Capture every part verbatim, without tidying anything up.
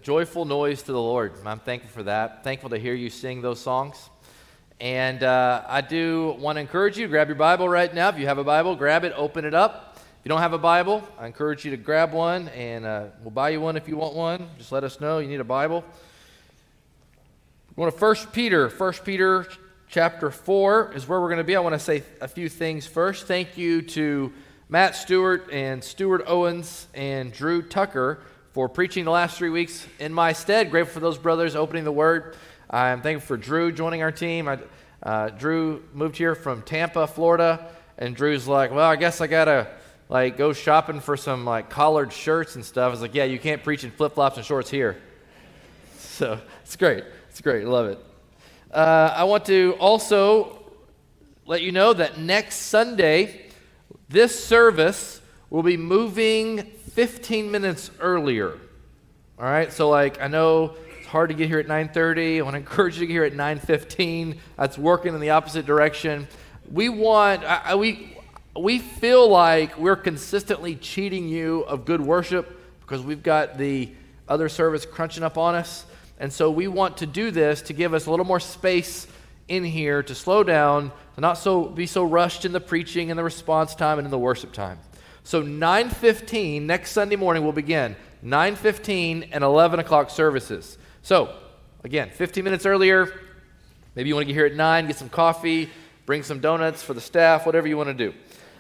joyful noise to the Lord. I'm thankful for that. Thankful to hear you sing those songs. And uh, I do want to encourage you to grab your Bible right now. If you have a Bible, grab it, open it up. If you don't have a Bible, I encourage you to grab one, and uh, we'll buy you one if you want one. Just let us know you need a Bible. We're going to First Peter. First Peter chapter four is where we're going to be. I want to say a few things first. Thank you to Matt Stewart and Stuart Owens and Drew Tucker for preaching the last three weeks in my stead. Grateful for those brothers opening the Word. I'm thankful for Drew joining our team. I, uh, Drew moved here from Tampa, Florida, and Drew's like, well, I guess I got to like go shopping for some like collared shirts and stuff. I was like, yeah, you can't preach in flip-flops and shorts here. So it's great. It's great. Love it. Uh, I want to also let you know that next Sunday, this service will be moving fifteen minutes earlier. All right? So, like, I know it's hard to get here at nine thirty. I want to encourage you to get here at nine fifteen. That's working in the opposite direction. We want, I, I, we, we feel like we're consistently cheating you of good worship because we've got the other service crunching up on us. And so we want to do this to give us a little more space in here to slow down, to not so be so rushed in the preaching and the response time and in the worship time. So nine fifteen, next Sunday morning we'll begin. nine fifteen and eleven o'clock services. So, again, fifteen minutes earlier. Maybe you want to get here at nine, get some coffee, bring some donuts for the staff, whatever you want to do.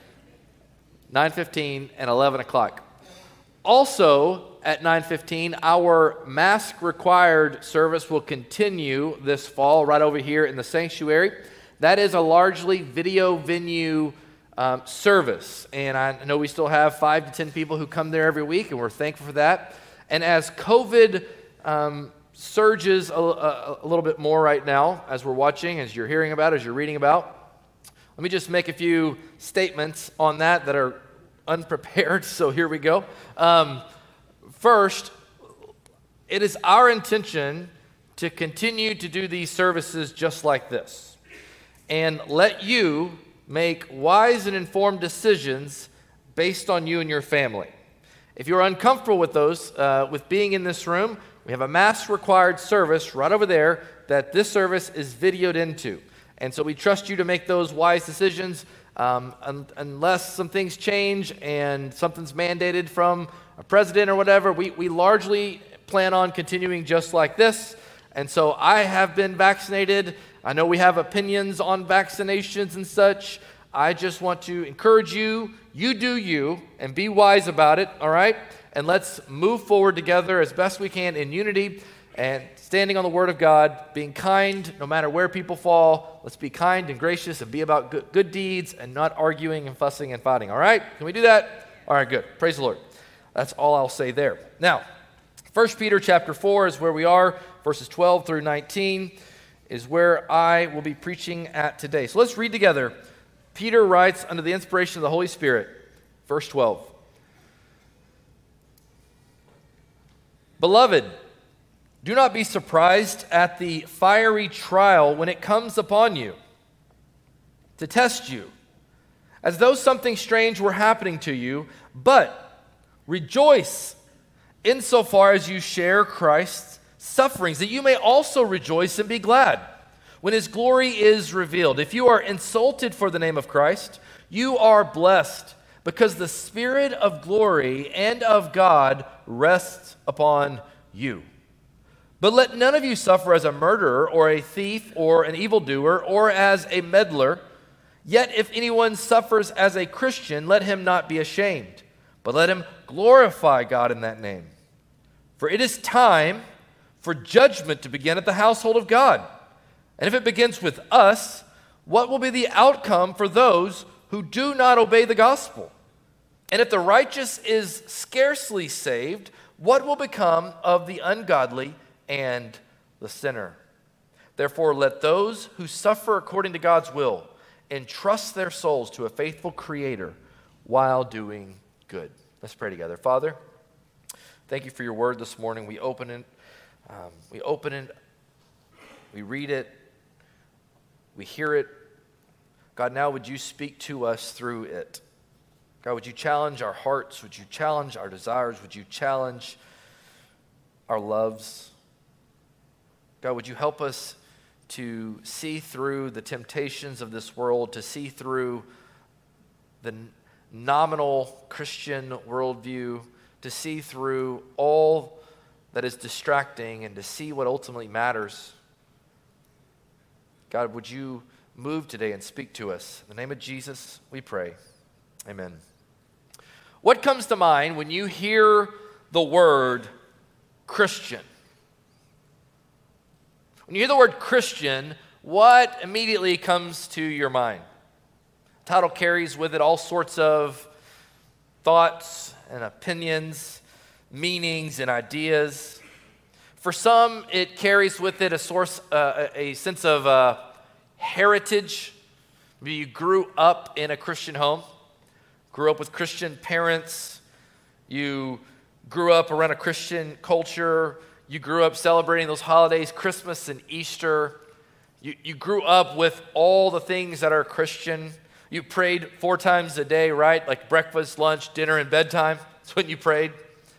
nine fifteen and eleven o'clock. Also, at nine fifteen, our mask-required service will continue this fall right over here in the sanctuary. That is a largely video venue um, service, and I know we still have five to ten people who come there every week, and we're thankful for that. And as COVID um, surges a, a, a little bit more right now, as we're watching, as you're hearing about, as you're reading about, let me just make a few statements on that that are unprepared, so here we go. Um, First, it is our intention to continue to do these services just like this and let you make wise and informed decisions based on you and your family. If you're uncomfortable with those, uh, with being in this room, we have a mask-required service right over there that this service is videoed into. And so we trust you to make those wise decisions um, un- unless some things change and something's mandated from a president or whatever. We, we largely plan on continuing just like this. And so I have been vaccinated. I know we have opinions on vaccinations and such. I just want to encourage you, you do you, and be wise about it, all right? And let's move forward together as best we can in unity and standing on the Word of God, being kind no matter where people fall. Let's be kind and gracious and be about good, good deeds and not arguing and fussing and fighting, all right? Can we do that? All right, good. Praise the Lord. That's all I'll say there. Now, First Peter chapter four is where we are. Verses twelve through nineteen is where I will be preaching at today. So let's read together. Peter writes under the inspiration of the Holy Spirit, verse twelve. Beloved, do not be surprised at the fiery trial when it comes upon you to test you, as though something strange were happening to you, but rejoice insofar as you share Christ's sufferings, that you may also rejoice and be glad when his glory is revealed. If you are insulted for the name of Christ, you are blessed, because the Spirit of glory and of God rests upon you. But let none of you suffer as a murderer or a thief or an evildoer or as a meddler. Yet if anyone suffers as a Christian, let him not be ashamed, but let him glorify God in that name. For it is time for judgment to begin at the household of God. And if it begins with us, what will be the outcome for those who do not obey the gospel? And if the righteous is scarcely saved, what will become of the ungodly and the sinner? Therefore, let those who suffer according to God's will entrust their souls to a faithful Creator while doing good. Let's pray together. Father, thank you for your word this morning. We open it, um, we open it, we read it, we hear it. God, now would you speak to us through it? God, would you challenge our hearts? Would you challenge our desires? Would you challenge our loves. God, would you help us to see through the temptations of this world, to see through the nominal Christian worldview, to see through all that is distracting and to see what ultimately matters. God, would you move today and speak to us? In the name of Jesus, we pray. Amen. What comes to mind when you hear the word Christian? When you hear the word Christian, what immediately comes to your mind? The title carries with it all sorts of thoughts and opinions, meanings and ideas. For some, it carries with it a source, uh, a sense of uh, heritage. Maybe you grew up in a Christian home, grew up with Christian parents, you grew up around a Christian culture, you grew up celebrating those holidays, Christmas and Easter. You, you grew up with all the things that are Christian. You prayed four times a day, right? Like breakfast, lunch, dinner, and bedtime. That's when you prayed.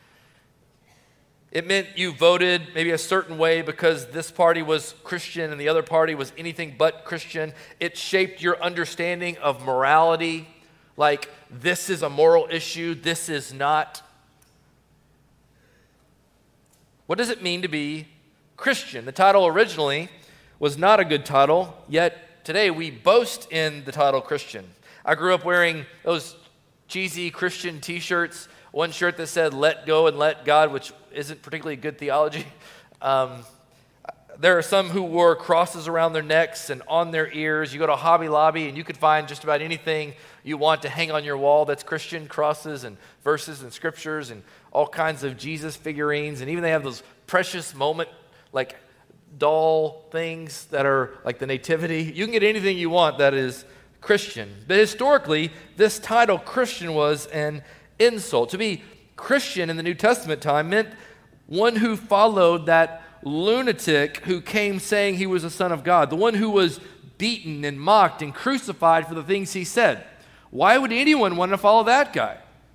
It meant you voted maybe a certain way because this party was Christian and the other party was anything but Christian. It shaped your understanding of morality, like this is a moral issue, this is not. What does it mean to be Christian? The title originally was not a good title, yet today we boast in the title Christian. I grew up wearing those cheesy Christian t-shirts, one shirt that said, let go and let God, which isn't particularly good theology. Um, there are some who wore crosses around their necks and on their ears. You go to Hobby Lobby and you could find just about anything you want to hang on your wall that's Christian, crosses and verses and scriptures and all kinds of Jesus figurines. And even they have those precious moment, like doll things that are like the nativity. You can get anything you want that is Christian. But historically, this title Christian was an insult. To be Christian in the New Testament time meant one who followed that lunatic who came saying he was a son of God, the one who was beaten and mocked and crucified for the things he said. Why would anyone want to follow that guy?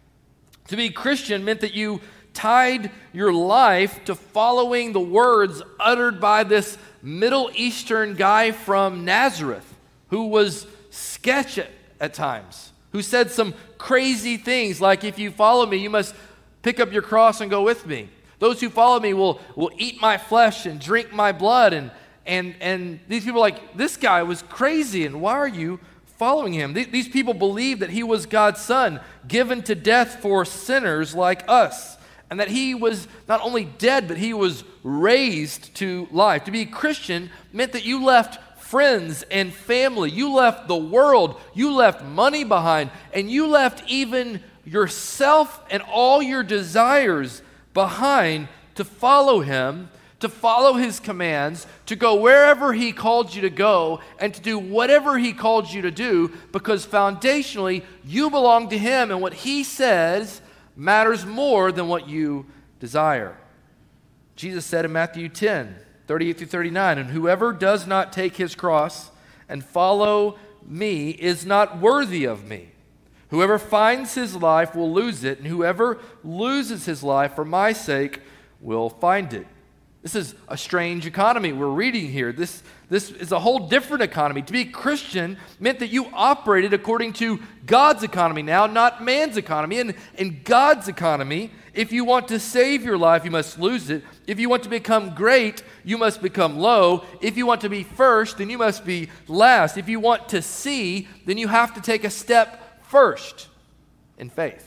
To be Christian meant that you tied your life to following the words uttered by this Middle Eastern guy from Nazareth who was sketch at, at times, who said some crazy things like, if you follow me, you must pick up your cross and go with me. Those who follow me will, will eat my flesh and drink my blood. And, and, and these people are like, this guy was crazy, and why are you following him? Th- these people believed that he was God's son, given to death for sinners like us, and that he was not only dead, but he was raised to life. To be a Christian meant that you left friends and family, you left the world, you left money behind, and you left even yourself and all your desires behind to follow him, to follow his commands, to go wherever he called you to go, and to do whatever he called you to do, because foundationally you belong to him, and what he says matters more than what you desire. Jesus said in Matthew ten, thirty-eight through thirty-nine, and whoever does not take his cross and follow me is not worthy of me. Whoever finds his life will lose it, and whoever loses his life for my sake will find it. This is a strange economy we're reading here. This, this is a whole different economy. To be Christian meant that you operated according to God's economy now, not man's economy. And in God's economy, if you want to save your life, you must lose it. If you want to become great, you must become low. If you want to be first, then you must be last. If you want to see, then you have to take a step first in faith.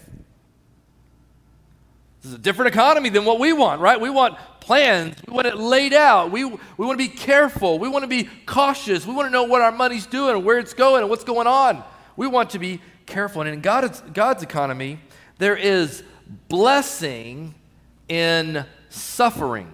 This is a different economy than what we want, right? We want plans. We want it laid out. We, we want to be careful. We want to be cautious. We want to know what our money's doing and where it's going and what's going on. We want to be careful. And in God's, God's economy, there is blessing in suffering.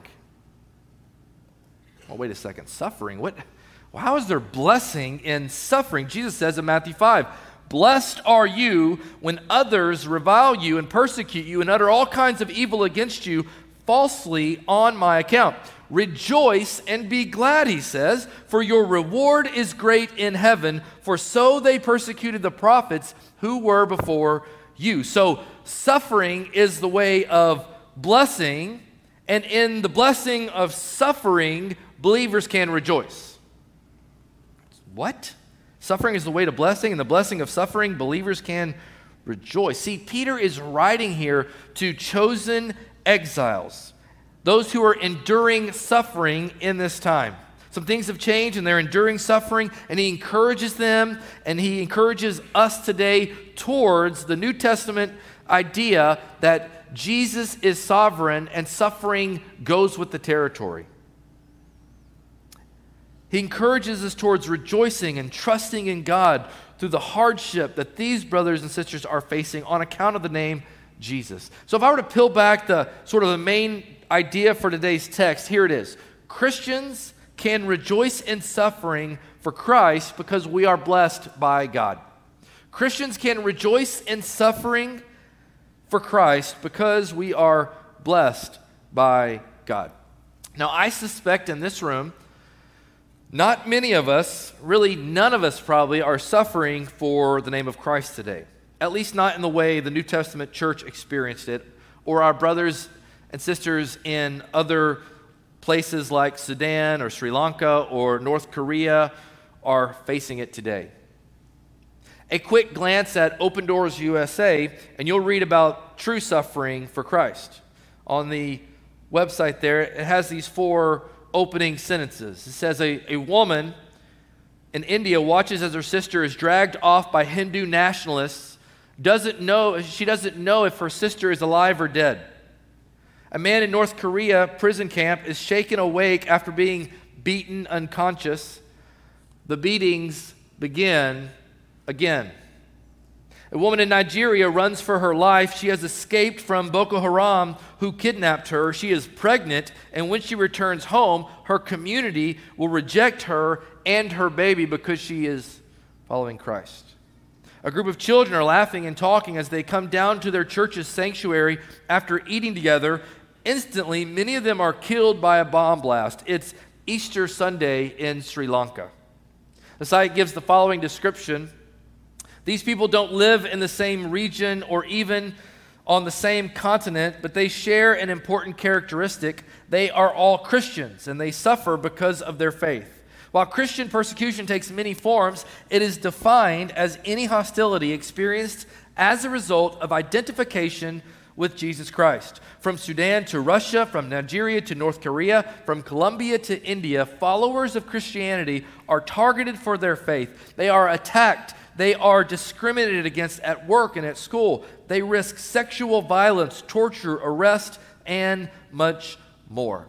Oh, wait a second. Suffering? What? Well, how is there blessing in suffering? Jesus says in Matthew five, blessed are you when others revile you and persecute you and utter all kinds of evil against you falsely on my account. Rejoice and be glad, he says, for your reward is great in heaven, for so they persecuted the prophets who were before you. So suffering is the way of blessing, And in the blessing of suffering, believers can rejoice. What? Suffering is the way to blessing, and the blessing of suffering, believers can rejoice. See, Peter is writing here to chosen exiles, those who are enduring suffering in this time. Some things have changed, and they're enduring suffering, and he encourages them, and he encourages us today towards the New Testament idea that Jesus is sovereign and suffering goes with the territory. He encourages us towards rejoicing and trusting in God through the hardship that these brothers and sisters are facing on account of the name Jesus. So if I were to peel back the sort of the main idea for today's text, here it is. Christians can rejoice in suffering for Christ because we are blessed by God. Christians can rejoice in suffering for Christ because we are blessed by God. Now, I suspect in this room, not many of us, really none of us probably, are suffering for the name of Christ today. At least not in the way the New Testament church experienced it, or our brothers and sisters in other places like Sudan or Sri Lanka or North Korea are facing it today. A quick glance at Open Doors U S A, and you'll read about true suffering for Christ. On the website there, it has these four opening sentences. It says, a, a woman in India watches as her sister is dragged off by Hindu nationalists, doesn't know, she doesn't know if her sister is alive or dead. A man in North Korea prison camp is shaken awake after being beaten unconscious. The beatings begin again. A woman in Nigeria runs for her life. She has escaped from Boko Haram, who kidnapped her. She is pregnant, and when she returns home, her community will reject her and her baby because she is following Christ. A group of children are laughing and talking as they come down to their church's sanctuary after eating together. Instantly, many of them are killed by a bomb blast. It's Easter Sunday in Sri Lanka. The site gives the following description. These people don't live in the same region or even on the same continent, but they share an important characteristic. They are all Christians, and they suffer because of their faith. While Christian persecution takes many forms, it is defined as any hostility experienced as a result of identification with Jesus Christ. From Sudan to Russia, from Nigeria to North Korea, from Colombia to India, followers of Christianity are targeted for their faith. They are attacked. They are discriminated against at work and at school. They risk sexual violence, torture, arrest, and much more.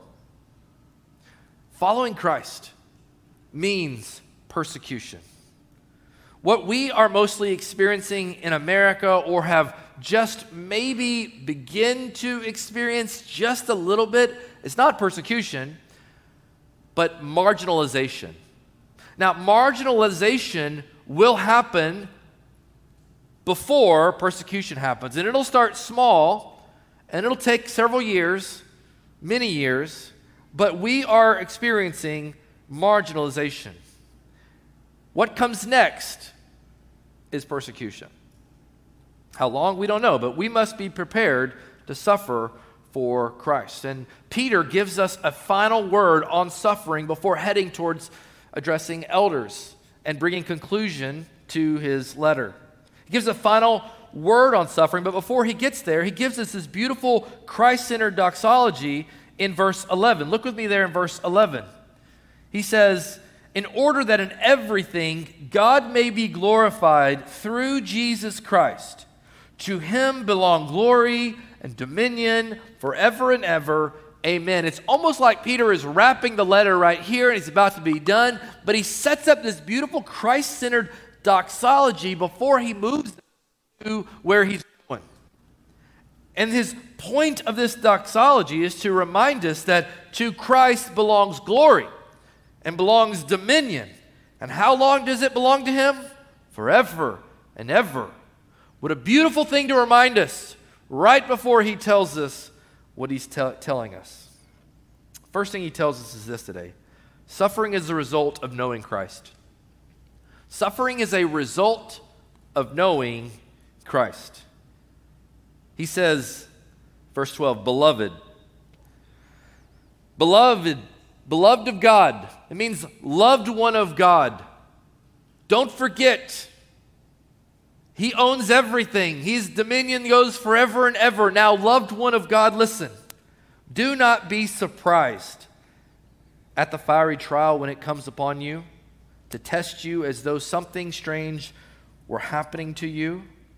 Following Christ means persecution. What we are mostly experiencing in America, or have just maybe begin to experience just a little bit, it's not persecution, but marginalization. Now, marginalization will happen before persecution happens. And it'll start small, and it'll take several years, many years, but we are experiencing marginalization. What comes next is persecution. How long? We don't know, but we must be prepared to suffer for Christ. And Peter gives us a final word on suffering before heading towards addressing elders and bringing conclusion to his letter. He gives a final word on suffering, but before he gets there, he gives us this beautiful Christ-centered doxology in verse eleven. Look with me there in verse eleven. He says, in order that in everything God may be glorified through Jesus Christ. To him belong glory and dominion forever and ever. Amen. It's almost like Peter is wrapping the letter right here and he's about to be done, but he sets up this beautiful Christ-centered doxology before he moves to where he's going. And his point of this doxology is to remind us that to Christ belongs glory and belongs dominion. And how long does it belong to him? Forever and ever. What a beautiful thing to remind us right before he tells us what he's te- telling us. First thing he tells us is this today. Suffering is the result of knowing Christ. Suffering is a result of knowing Christ. He says, verse twelve, beloved, Beloved, beloved of God. It means loved one of God. Don't forget, He owns everything. His dominion goes forever and ever. Now, loved one of God, listen. Do not be surprised at the fiery trial when it comes upon you to test you as though something strange were happening to you.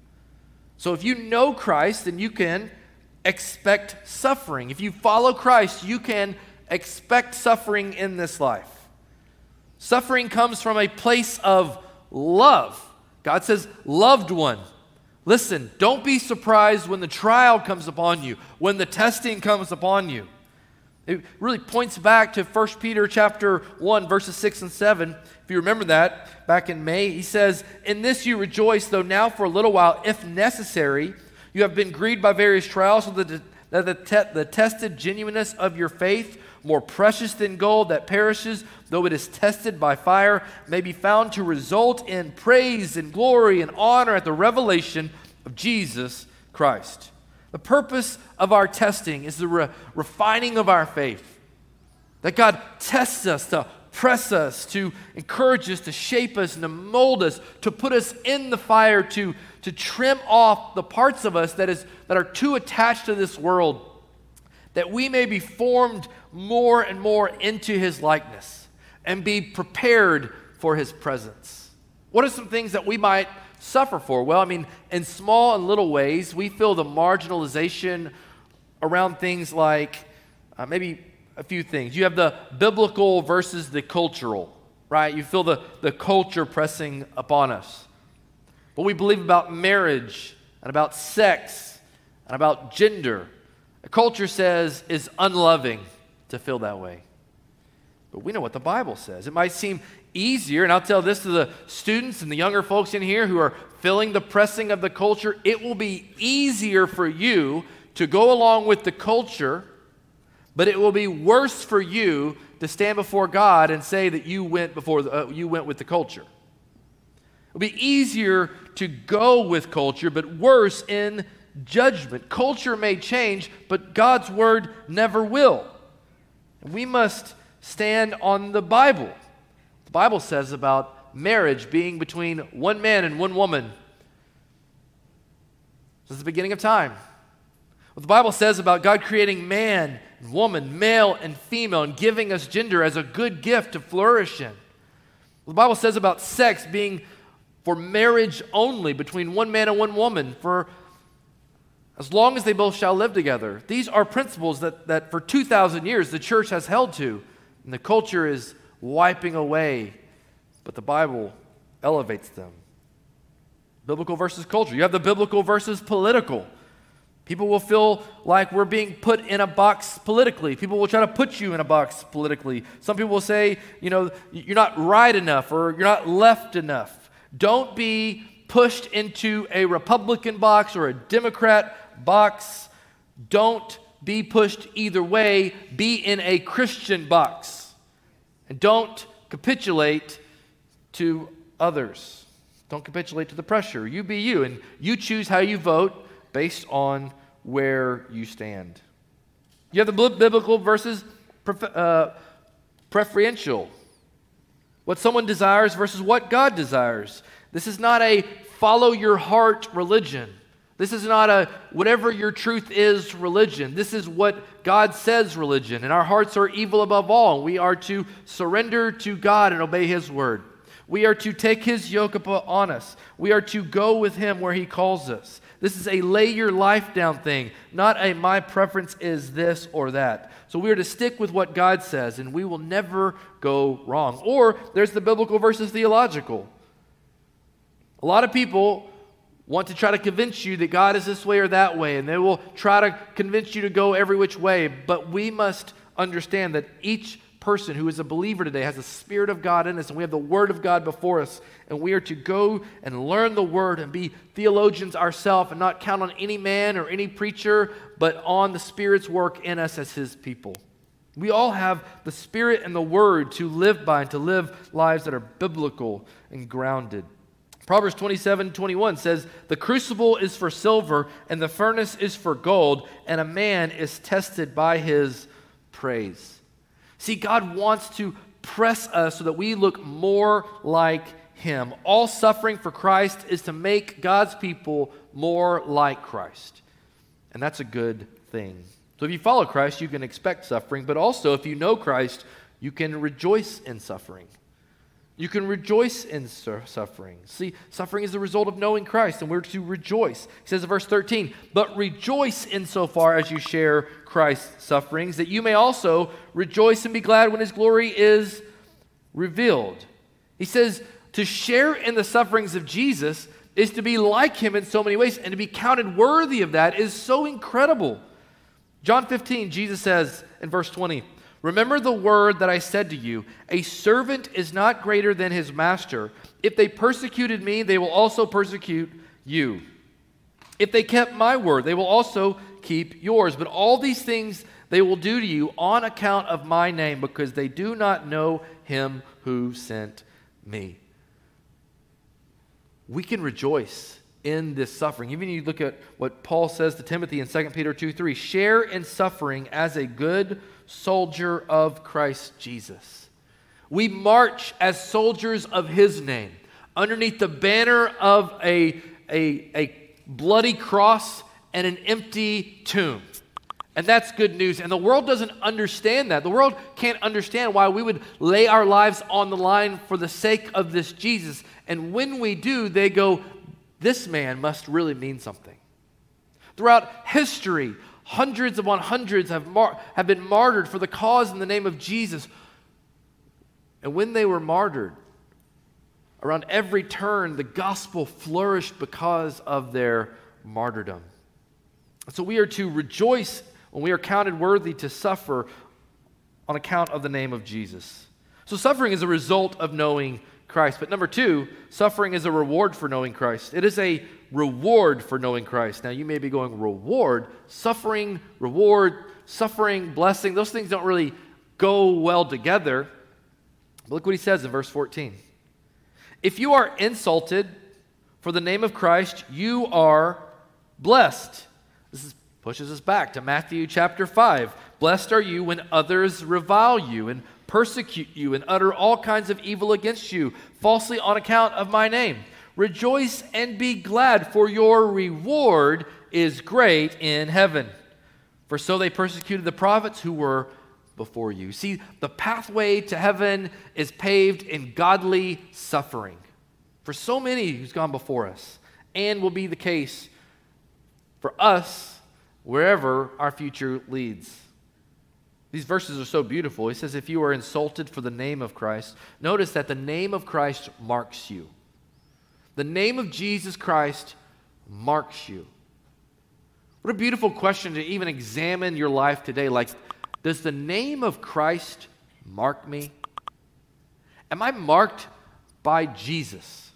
So if you know Christ, then you can expect suffering. If you follow Christ, you can expect suffering in this life. Suffering comes from a place of love. God says, loved one. Listen, don't be surprised when the trial comes upon you, when the testing comes upon you. It really points back to First Peter chapter one, verses six and seven. If you remember that, back in May, he says, in this you rejoice, though now for a little while, if necessary, you have been grieved by various trials, so that the, that the, te- the tested genuineness of your faith, more precious than gold that perishes, though it is tested by fire, may be found to result in praise and glory and honor at the revelation of Jesus Christ. The purpose of our testing is the re- refining of our faith. That God tests us to press us, to encourage us, to shape us, and to mold us, to put us in the fire, to, to trim off the parts of us that is that are too attached to this world, that we may be formed more and more into His likeness and be prepared for His presence. What are some things that we might suffer for? Well, I mean, in small and little ways, we feel the marginalization around things like uh, maybe a few things. You have the biblical versus the cultural, right? You feel the, the culture pressing upon us. What we believe about marriage and about sex and about gender, the culture says is unloving to feel that way. But we know what the Bible says. It might seem easier, and I'll tell this to the students and the younger folks in here who are feeling the pressing of the culture. It will be easier for you to go along with the culture, but it will be worse for you to stand before God and say that you went before the, uh, you went with the culture. It'll be easier to go with culture, but worse in judgment. Culture may change, but God's word never will. And we must stand on the Bible. The Bible says about marriage being between one man and one woman since the beginning of time. What the Bible says about God creating man and woman, male and female, and giving us gender as a good gift to flourish in. What the Bible says about sex being for marriage only between one man and one woman for as long as they both shall live together. These are principles that, that for two thousand years the church has held to, and the culture is wiping away, but the Bible elevates them. Biblical versus culture. You have the biblical versus political. People will feel like we're being put in a box politically. People will try to put you in a box politically. Some people will say, you know, you're not right enough or you're not left enough. Don't be pushed into a Republican box or a Democrat box. Don't be pushed either way. Be in a Christian box. And don't capitulate to others. Don't capitulate to the pressure. You be you, and you choose how you vote based on where you stand. You have the biblical versus uh, preferential. What someone desires versus what God desires. This is not a follow your heart religion. This is not a whatever your truth is religion. This is what God says religion. And our hearts are evil above all. We are to surrender to God and obey His word. We are to take His yoke upon us. We are to go with Him where He calls us. This is a lay your life down thing, not a my preference is this or that. So we are to stick with what God says, and we will never go wrong. Or there's the biblical versus theological. A lot of people want to try to convince you that God is this way or that way, and they will try to convince you to go every which way. But we must understand that each person who is a believer today has the Spirit of God in us, and we have the Word of God before us, and we are to go and learn the Word and be theologians ourselves and not count on any man or any preacher, but on the Spirit's work in us as His people. We all have the Spirit and the Word to live by and to live lives that are biblical and grounded. Proverbs twenty-seven twenty-one says, the crucible is for silver and the furnace is for gold, and a man is tested by his praise. See, God wants to press us so that we look more like him. All suffering for Christ is to make God's people more like Christ. And that's a good thing. So if you follow Christ, you can expect suffering, but also if you know Christ, you can rejoice in suffering. You can rejoice in su- suffering. See, suffering is the result of knowing Christ, and we're to rejoice. He says in verse thirteen, but rejoice insofar as you share Christ's sufferings, that you may also rejoice and be glad when his glory is revealed. He says to share in the sufferings of Jesus is to be like him in so many ways, and to be counted worthy of that is so incredible. John fifteen, Jesus says in verse twenty, remember the word that I said to you, a servant is not greater than his master. If they persecuted me, they will also persecute you. If they kept my word, they will also keep yours. But all these things they will do to you on account of my name, because they do not know him who sent me. We can rejoice in this suffering. Even you look at what Paul says to Timothy in Second Peter two three, share in suffering as a good soldier of Christ Jesus. We march as soldiers of his name underneath the banner of a, a, a bloody cross and an empty tomb. And that's good news. And the world doesn't understand that. The world can't understand why we would lay our lives on the line for the sake of this Jesus. And when we do, they go, this man must really mean something. Throughout history, hundreds upon hundreds have, mar- have been martyred for the cause in the name of Jesus. And when they were martyred, around every turn, the gospel flourished because of their martyrdom. So we are to rejoice when we are counted worthy to suffer on account of the name of Jesus. So suffering is a result of knowing Christ. But number two, suffering is a reward for knowing Christ. It is a reward for knowing Christ. Now you may be going, reward, suffering, reward, suffering, blessing. Those things don't really go well together. But look what he says in verse fourteen. If you are insulted for the name of Christ, you are blessed. This is, pushes us back to Matthew chapter five. Blessed are you when others revile you and persecute you and utter all kinds of evil against you, falsely on account of my name. Rejoice and be glad, for your reward is great in heaven. For so they persecuted the prophets who were before you. See, the pathway to heaven is paved in godly suffering for so many who's gone before us, and will be the case for us wherever our future leads. These verses are so beautiful. He says, if you are insulted for the name of Christ, notice that the name of Christ marks you. The name of Jesus Christ marks you. What a beautiful question to even examine your life today. Like, does the name of Christ mark me? Am I marked by Jesus?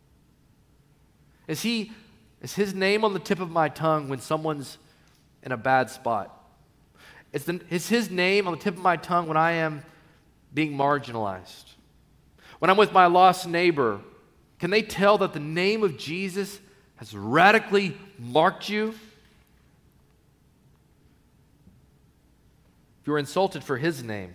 Is he, is his name on the tip of my tongue when someone's in a bad spot? Is, the, is his name on the tip of my tongue when I am being marginalized? When I'm with my lost neighbor, can they tell that the name of Jesus has radically marked you? If you're insulted for his name,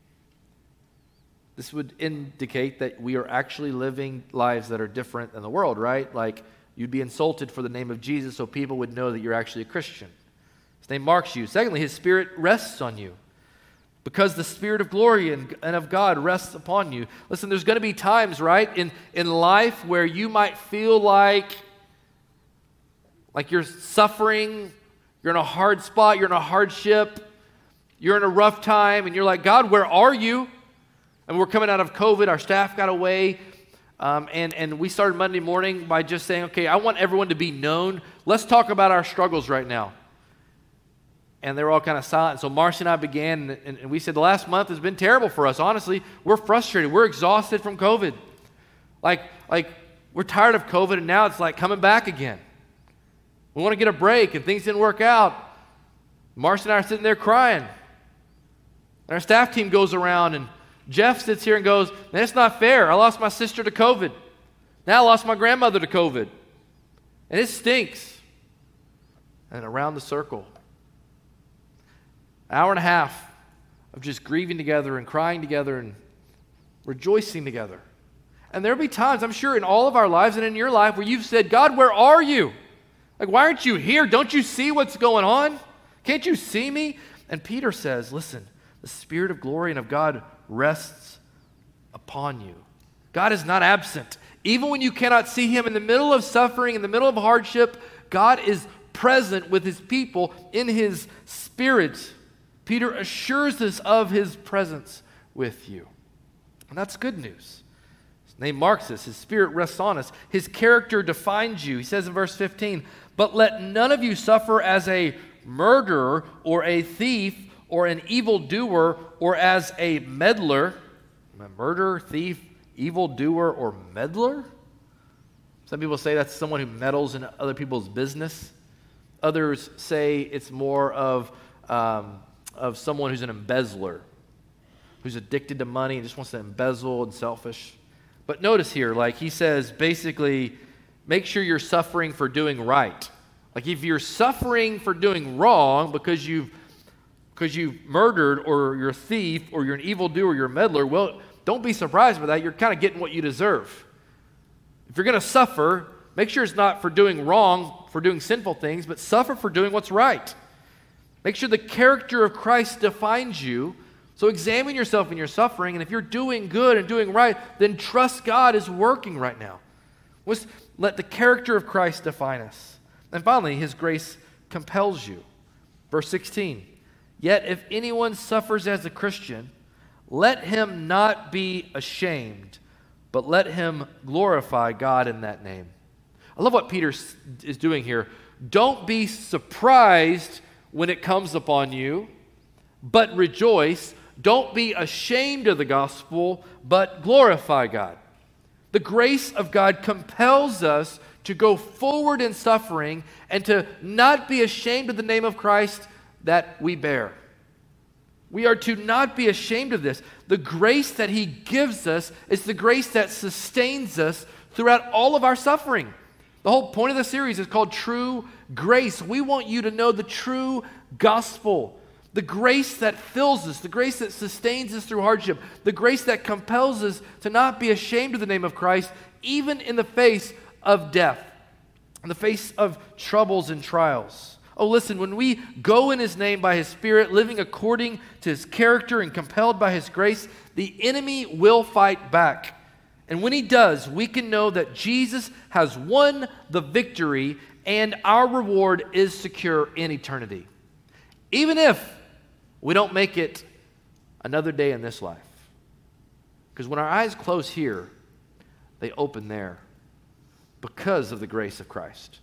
this would indicate that we are actually living lives that are different than the world, right? Like, you'd be insulted for the name of Jesus so people would know that you're actually a Christian. His name marks you. Secondly, his Spirit rests on you, because the Spirit of glory and, and of God rests upon you. Listen, there's going to be times, right, in, in life where you might feel like, like you're suffering, you're in a hard spot, you're in a hardship, you're in a rough time, and you're like, God, where are you? And we're coming out of COVID, our staff got away, um, and, and we started Monday morning by just saying, okay, I want everyone to be known. Let's talk about our struggles right now. And they were all kind of silent. So Marcy and I began, and, and we said, the last month has been terrible for us. Honestly, we're frustrated. We're exhausted from COVID. Like, like we're tired of COVID, and now it's like coming back again. We want to get a break, and things didn't work out. Marcy and I are sitting there crying. And our staff team goes around, and Jeff sits here and goes, man, it's not fair. I lost my sister to COVID. Now I lost my grandmother to COVID. And it stinks. And around the circle, hour and a half of just grieving together and crying together and rejoicing together. And there'll be times, I'm sure, in all of our lives and in your life where you've said, God, where are you? Like, why aren't you here? Don't you see what's going on? Can't you see me? And Peter says, listen, the Spirit of glory and of God rests upon you. God is not absent. Even when you cannot see him in the middle of suffering, in the middle of hardship, God is present with his people in his Spirit. Peter assures us of his presence with you. And that's good news. His name marks us. His Spirit rests on us. His character defines you. He says in verse fifteen, but let none of you suffer as a murderer or a thief or an evildoer or as a meddler. A murderer, thief, evildoer, or meddler? Some people say that's someone who meddles in other people's business. Others say it's more of, um, of someone who's an embezzler, who's addicted to money and just wants to embezzle and selfish. But notice here, like he says, basically, make sure you're suffering for doing right. Like if you're suffering for doing wrong because you've because you've murdered or you're a thief or you're an evildoer or you're a meddler, well, don't be surprised by that. You're kind of getting what you deserve. If you're going to suffer, make sure it's not for doing wrong, for doing sinful things, but suffer for doing what's right. Make sure the character of Christ defines you. So examine yourself in your suffering, and if you're doing good and doing right, then trust God is working right now. Let's let the character of Christ define us. And finally, his grace compels you. Verse sixteen, yet if anyone suffers as a Christian, let him not be ashamed, but let him glorify God in that name. I love what Peter is doing here. Don't be surprised when it comes upon you, but rejoice. Don't be ashamed of the gospel, but glorify God. The grace of God compels us to go forward in suffering and to not be ashamed of the name of Christ that we bear. We are to not be ashamed of this. The grace that he gives us is the grace that sustains us throughout all of our suffering. The whole point of the series is called True Grace. We want you to know the true gospel, the grace that fills us, the grace that sustains us through hardship, the grace that compels us to not be ashamed of the name of Christ, even in the face of death, in the face of troubles and trials. Oh, listen, when we go in his name by his Spirit, living according to his character and compelled by his grace, the enemy will fight back. And when he does, we can know that Jesus has won the victory and our reward is secure in eternity. Even if we don't make it another day in this life. Because when our eyes close here, they open there because of the grace of Christ.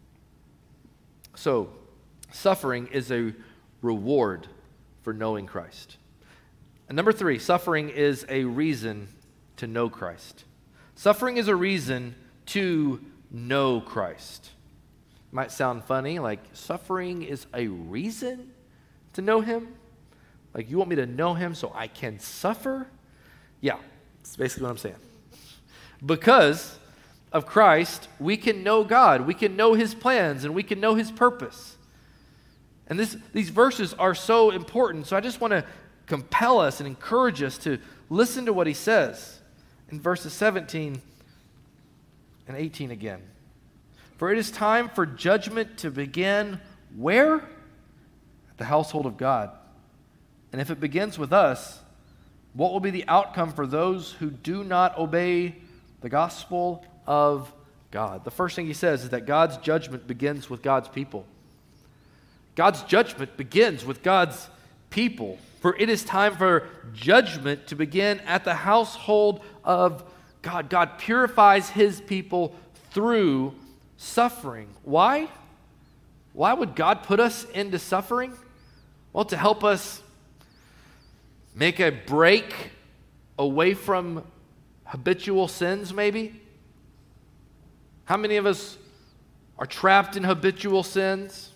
So, suffering is a reward for knowing Christ. And number three, suffering is a reason to know Christ. Suffering is a reason to know Christ. Might sound funny, like suffering is a reason to know him? Like you want me to know him so I can suffer? Yeah, that's basically what I'm saying. Because of Christ, we can know God, we can know his plans, and we can know his purpose. And this, these verses are so important, so I just want to compel us and encourage us to listen to what he says in verses seventeen and eighteen again. For it is time for judgment to begin where? At the household of God. And if it begins with us, what will be the outcome for those who do not obey the gospel of God? The first thing he says is that God's judgment begins with God's people. God's judgment begins with God's people. For it is time for judgment to begin at the household of God. God purifies his people through suffering. Why? Why would God put us into suffering? Well, to help us make a break away from habitual sins, maybe? How many of us are trapped in habitual sins?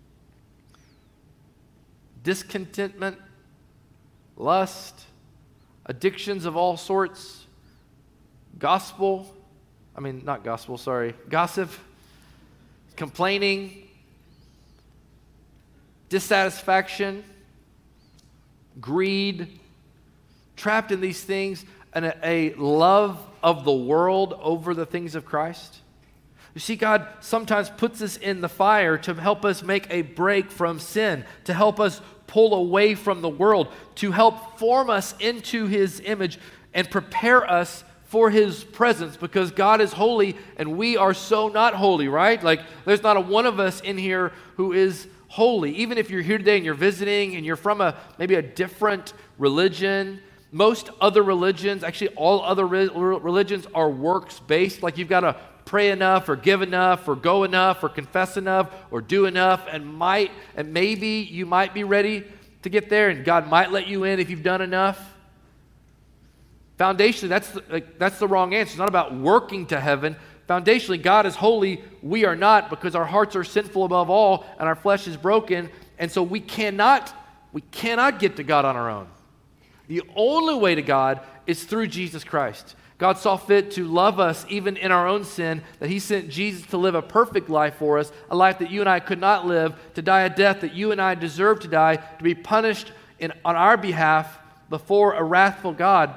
Discontentment, lust, addictions of all sorts, gospel, I mean, not gospel, sorry, gossip, complaining, dissatisfaction, greed, trapped in these things, and a, a love of the world over the things of Christ? You see, God sometimes puts us in the fire to help us make a break from sin, to help us pull away from the world, to help form us into His image and prepare us for His presence, because God is holy and we are so not holy, right? Like, there's not a one of us in here who is holy. Even if you're here today and you're visiting and you're from a maybe a different religion, most other religions, actually all other re- religions are works-based. Like, you've got to pray enough or give enough or go enough or confess enough or do enough, and might and maybe you might be ready to get there, and God might let you in if you've done enough. Foundationally, that's the, like, that's the wrong answer. It's not about working to heaven. Foundationally, God is holy. We are not, because our hearts are sinful above all and our flesh is broken, and so we cannot we cannot get to God on our own. The only way to God is through Jesus Christ. God saw fit to love us even in our own sin, that He sent Jesus to live a perfect life for us, a life that you and I could not live, to die a death that you and I deserve to die, to be punished in, on our behalf before a wrathful God.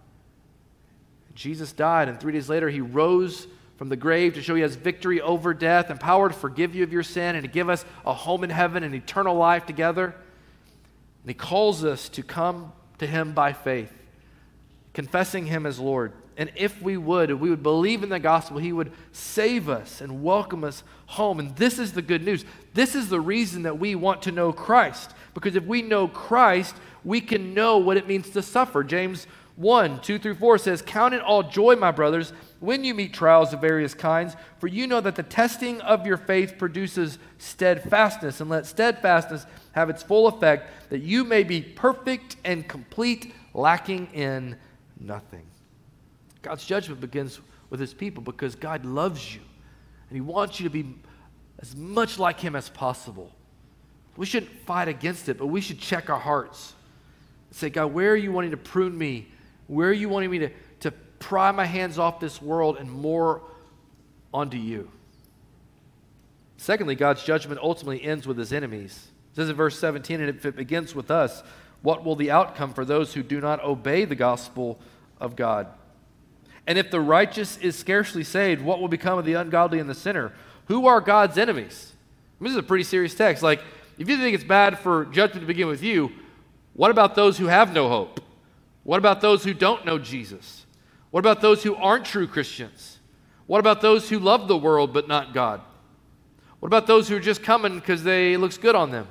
Jesus died, and three days later He rose from the grave to show He has victory over death and power to forgive you of your sin and to give us a home in heaven and eternal life together. And He calls us to come to Him by faith, confessing Him as Lord. And if we would, if we would believe in the gospel, He would save us and welcome us home. And this is the good news. This is the reason that we want to know Christ. Because if we know Christ, we can know what it means to suffer. James one, two through four says, "Count it all joy, my brothers, when you meet trials of various kinds, for you know that the testing of your faith produces steadfastness, and let steadfastness have its full effect, that you may be perfect and complete, lacking in nothing." God's judgment begins with His people because God loves you, and He wants you to be as much like Him as possible. We shouldn't fight against it, but we should check our hearts and say, God, where are you wanting to prune me? Where are you wanting me to, to pry my hands off this world and more onto you? Secondly, God's judgment ultimately ends with His enemies. It says in verse seventeen, and if it begins with us, what will the outcome for those who do not obey the gospel of God? And if the righteous is scarcely saved, what will become of the ungodly and the sinner? Who are God's enemies? I mean, this is a pretty serious text. Like, if you think it's bad for judgment to begin with you, what about those who have no hope? What about those who don't know Jesus? What about those who aren't true Christians? What about those who love the world but not God? What about those who are just coming because they it looks good on them?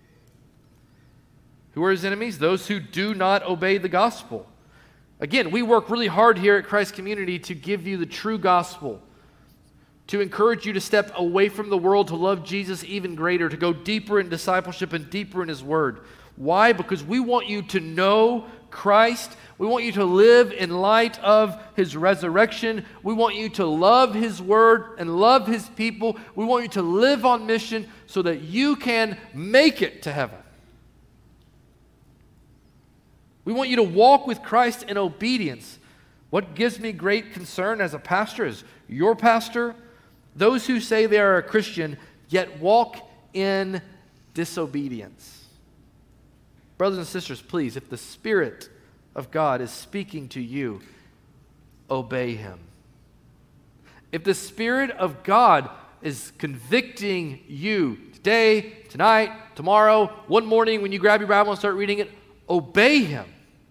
Who are His enemies? Those who do not obey the gospel. Again, we work really hard here at Christ Community to give you the true gospel, to encourage you to step away from the world, to love Jesus even greater, to go deeper in discipleship and deeper in His Word. Why? Because we want you to know Christ. We want you to live in light of His resurrection. We want you to love His Word and love His people. We want you to live on mission so that you can make it to heaven. We want you to walk with Christ in obedience. What gives me great concern as a pastor, as your pastor, those who say they are a Christian yet walk in disobedience. Brothers and sisters, please, if the Spirit of God is speaking to you, obey Him. If the Spirit of God is convicting you today, tonight, tomorrow, one morning when you grab your Bible and start reading it, obey Him.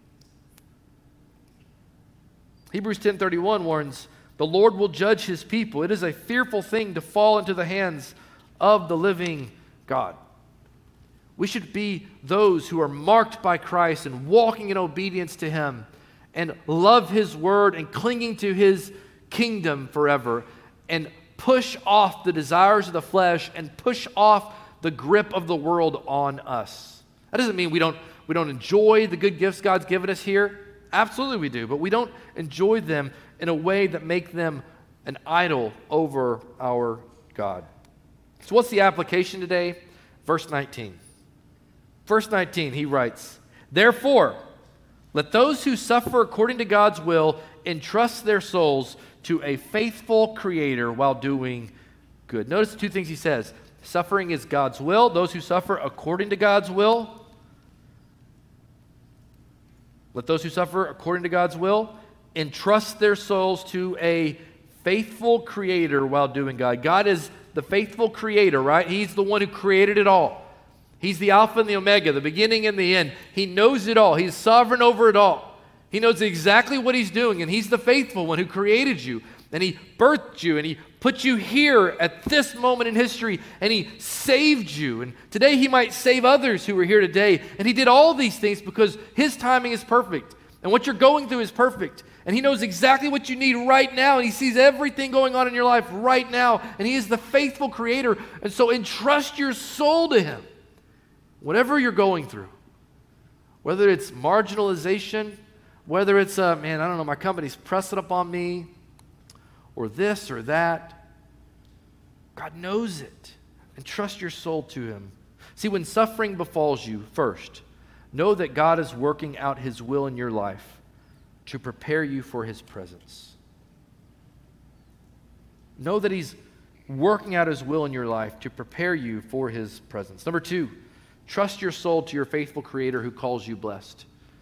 Hebrews ten thirty-one warns, the Lord will judge His people. It is a fearful thing to fall into the hands of the living God. We should be those who are marked by Christ and walking in obedience to Him and love His Word and clinging to His kingdom forever and push off the desires of the flesh and push off the grip of the world on us. That doesn't mean we don't, we don't enjoy the good gifts God's given us here. Absolutely we do, but we don't enjoy them in a way that make them an idol over our God. So what's the application today? Verse nineteen. Verse nineteen, he writes, "Therefore, let those who suffer according to God's will entrust their souls to a faithful Creator while doing good." Notice the two things he says. Suffering is God's will. Those who suffer according to God's will Let those who suffer according to God's will entrust their souls to a faithful creator while doing God. God is the faithful creator, right? He's the one who created it all. He's the Alpha and the Omega, the beginning and the end. He knows it all. He's sovereign over it all. He knows exactly what he's doing, and he's the faithful one who created you, and he birthed you, and he put you here at this moment in history, and he saved you. And today he might save others who are here today. And he did all these things because his timing is perfect, and what you're going through is perfect. And he knows exactly what you need right now, and he sees everything going on in your life right now, and he is the faithful creator. And so entrust your soul to him. Whatever you're going through, whether it's marginalization, whether it's, uh, man, I don't know, my company's pressing up on me, or this or that, God knows it. Entrust your soul to him. See, when suffering befalls you, first, know that God is working out his will in your life to prepare you for his presence. Know that he's working out his will in your life to prepare you for his presence. Number two, trust your soul to your faithful creator who calls you blessed.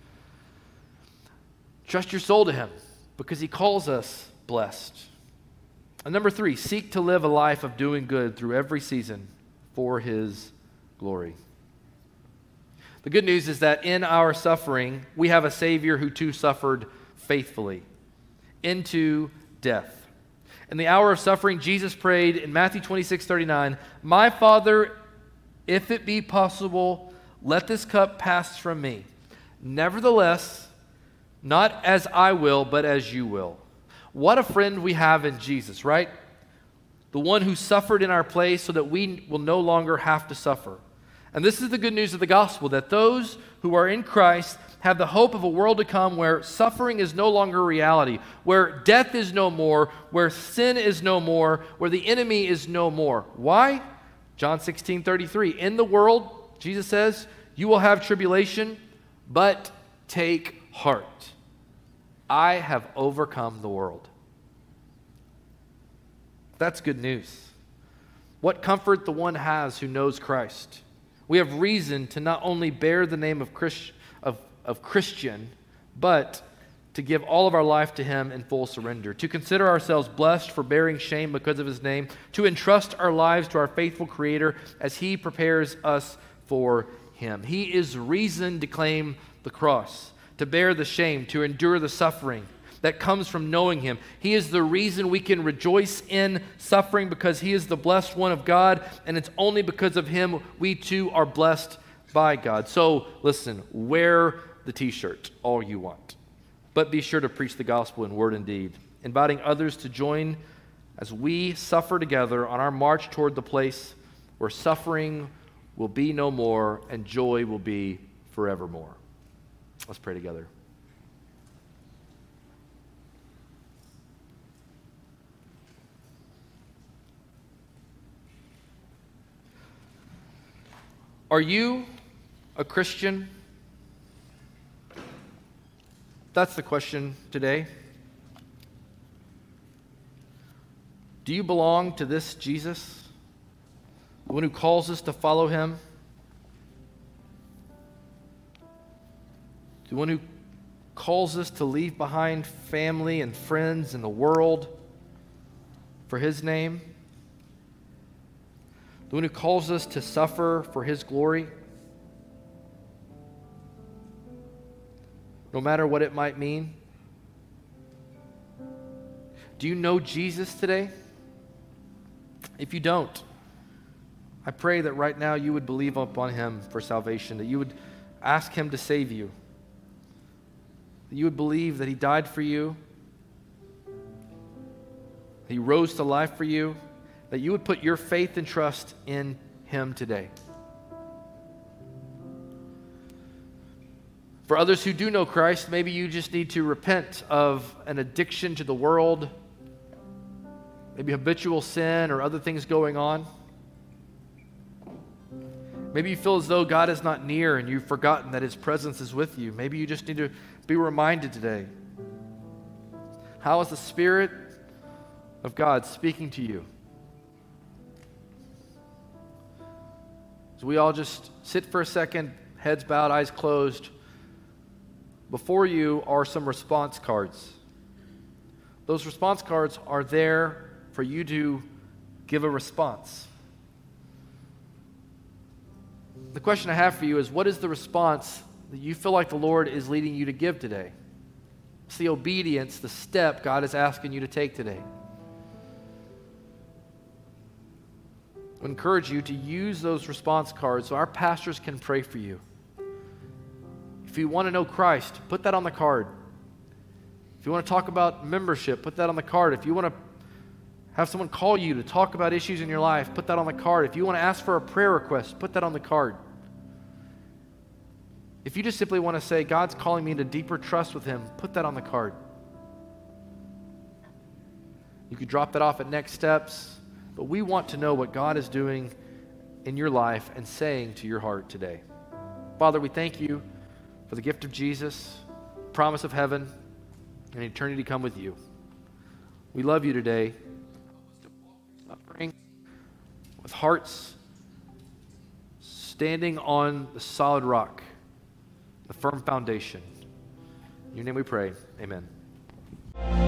Trust your soul to him because he calls us blessed. And number three, seek to live a life of doing good through every season for his glory. The good news is that in our suffering, we have a Savior who too suffered faithfully into death. In the hour of suffering, Jesus prayed in Matthew twenty-six thirty-nine, "My Father, if it be possible, let this cup pass from me. Nevertheless, not as I will, but as you will." What a friend we have in Jesus, right? The one who suffered in our place so that we will no longer have to suffer. And this is the good news of the gospel, that those who are in Christ have the hope of a world to come where suffering is no longer a reality, where death is no more, where sin is no more, where the enemy is no more. Why? John sixteen thirty-three, in the world, Jesus says, you will have tribulation, but take heart. I have overcome the world. That's good news. What comfort the one has who knows Christ. We have reason to not only bear the name of, Christ, of, of Christian, but to give all of our life to him in full surrender, to consider ourselves blessed for bearing shame because of his name, to entrust our lives to our faithful Creator as he prepares us for him. He is reason to claim the cross, to bear the shame, to endure the suffering that comes from knowing him. He is the reason we can rejoice in suffering because he is the blessed one of God, and it's only because of him we too are blessed by God. So listen, wear the t-shirt all you want, but be sure to preach the gospel in word and deed, inviting others to join as we suffer together on our march toward the place where suffering will be no more and joy will be forevermore. Let's pray together. Are you a Christian? That's the question today. Do you belong to this Jesus, the one who calls us to follow him? The one who calls us to leave behind family and friends and the world for his name? The one who calls us to suffer for his glory? No matter what it might mean? Do you know Jesus today? If you don't, I pray that right now you would believe upon him for salvation, that you would ask him to save you, that you would believe that he died for you, that he rose to life for you, that you would put your faith and trust in him today. For others who do know Christ, maybe you just need to repent of an addiction to the world, maybe habitual sin or other things going on. Maybe you feel as though God is not near and you've forgotten that his presence is with you. Maybe you just need to be reminded today. How is the Spirit of God speaking to you? So we all just sit for a second, heads bowed, eyes closed. before you are some response cards. Those response cards are there for you to give a response. The question I have for you is, what is the response that you feel like the Lord is leading you to give today? It's the obedience, the step God is asking you to take today. I encourage you to use those response cards so our pastors can pray for you. If you want to know Christ, put that on the card. If you want to talk about membership, put that on the card. If you want to have someone call you to talk about issues in your life, put that on the card. If you want to ask for a prayer request, put that on the card. If you just simply want to say, God's calling me into deeper trust with Him, put that on the card. You could drop that off at Next Steps, but we want to know what God is doing in your life and saying to your heart today. Father, we thank you for the gift of Jesus, promise of heaven, and eternity to come with you. We love you today. Suffering with hearts standing on the solid rock, the firm foundation. In your name we pray. Amen.